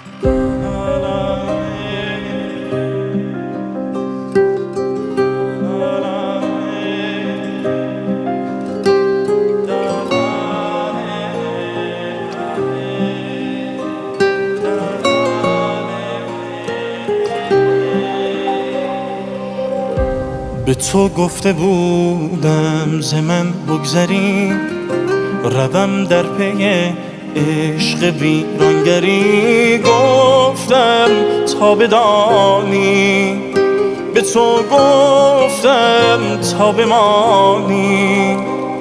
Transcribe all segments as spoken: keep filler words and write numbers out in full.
به تو گفته بودم ز من بگذری، روم در پی عشق ویرانگری. گفتم تا بدانی، به تو گفتم تا بمانی.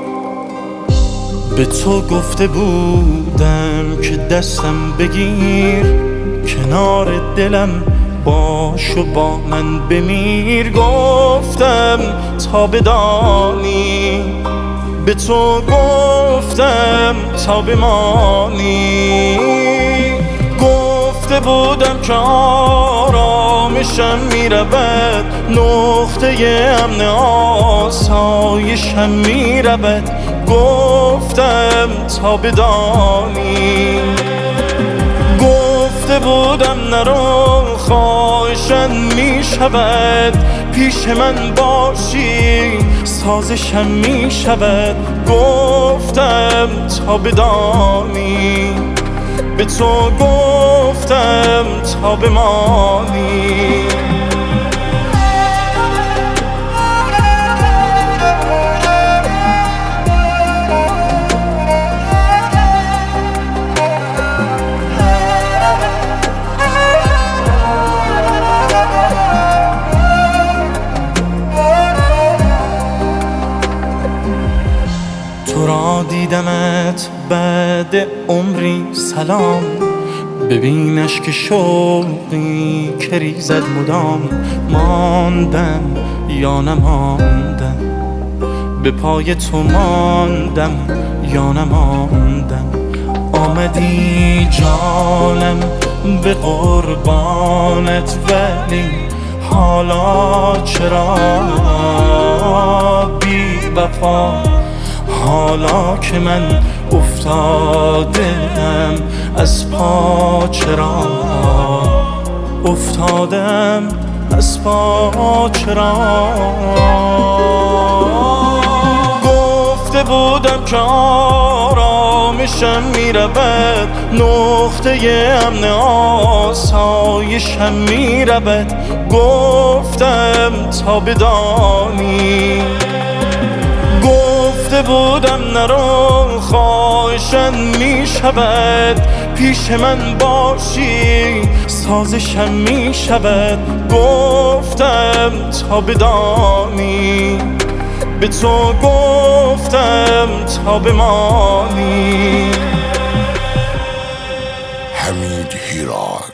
به تو گفته بودم که دستم بگیر، کنار دلم باش و با من بمیر. گفتم تا بدانی، به تو گفتم تا بمانی. گفته بودم که آرامشم میرود، نقطه امن آسایشم میرود. گفتم تا بدانی، گفته بودم نرو خواهشم میشود، پیش من باشی سازشم میشود. گفتم تا بدانی، به تو گفتم تا بمانی. تو را دیدمت بعد عمری سلام، ببینش که شوقی که ریزد مدام. ماندم یا نماندم، به پای تو ماندم یا نماندم. آمدی جانم به قربانت، ولی حالا چرا بی وفا؟ حالا که من افتادم از پا، چرا افتادم از پا چرا؟ گفته بودم که آرامشم میرود، نقطه امن آسایشم میرود. گفتم تا بدانی، گفته بودم نرو خواهشم میشود، پیش من باشی سازشم میشود. گفتم تا بدانی، به تو گفتم تا بمانی. حمید هیراد.